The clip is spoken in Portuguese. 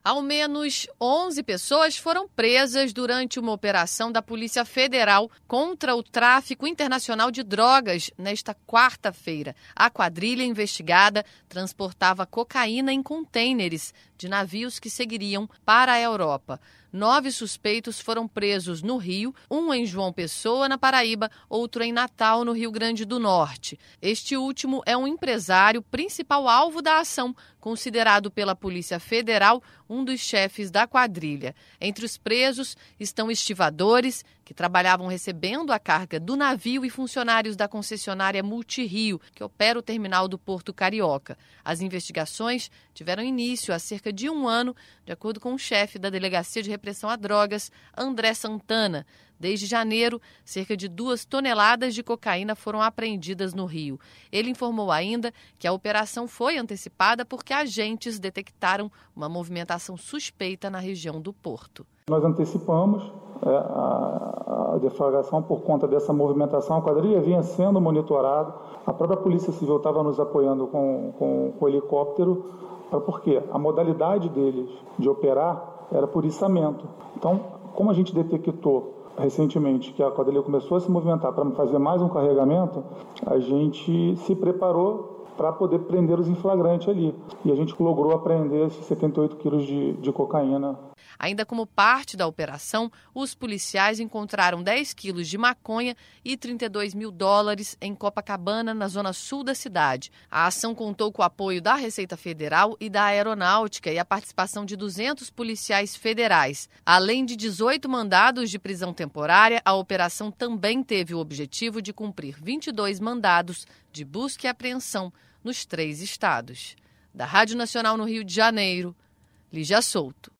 Ao menos 11 pessoas foram presas durante uma operação da Polícia Federal contra o tráfico internacional de drogas nesta quarta-feira. A quadrilha investigada transportava cocaína em contêineres de navios que seguiriam para a Europa. 9 suspeitos foram presos no Rio, um em João Pessoa, na Paraíba, outro em Natal, no Rio Grande do Norte. Este último é um empresário principal alvo da ação, considerado pela Polícia Federal um dos chefes da quadrilha. Entre os presos estão estivadores, que trabalhavam recebendo a carga do navio, e funcionários da concessionária Multirio, que opera o terminal do Porto Carioca. As investigações tiveram início há cerca de um ano, de acordo com o chefe da Delegacia de Repressão a Drogas, André Santana. Desde janeiro, cerca de 2 toneladas de cocaína foram apreendidas no Rio. Ele informou ainda que a operação foi antecipada porque agentes detectaram uma movimentação suspeita na região do Porto. Nós antecipamos a deflagração por conta dessa movimentação. A quadrilha vinha sendo monitorada. A própria Polícia Civil estava nos apoiando com o helicóptero, porque a modalidade deles de operar era por içamento. Então, como a gente detectou recentemente que a quadrilha começou a se movimentar para fazer mais um carregamento, a gente se preparou para poder prender os em flagrante ali. E a gente logrou apreender esses 78 quilos de cocaína. Ainda como parte da operação, os policiais encontraram 10 quilos de maconha e $32 mil em Copacabana, na zona sul da cidade. A ação contou com o apoio da Receita Federal e da Aeronáutica e a participação de 200 policiais federais. Além de 18 mandados de prisão temporária, a operação também teve o objetivo de cumprir 22 mandados de busca e apreensão nos 3 estados. Da Rádio Nacional no Rio de Janeiro, Lígia Souto.